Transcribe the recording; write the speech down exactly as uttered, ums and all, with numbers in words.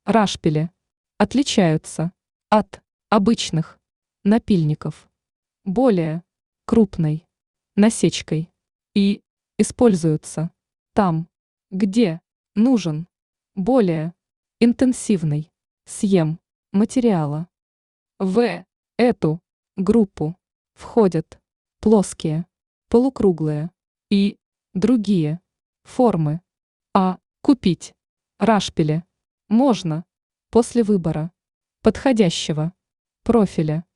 рашпили отличаются от обычных напильников более крупной насечкой и используются там, где нужен более интенсивный съем материала. В эту группу входят плоские, полукруглые и другие формы, а купить рашпили можно после выбора подходящего профиля.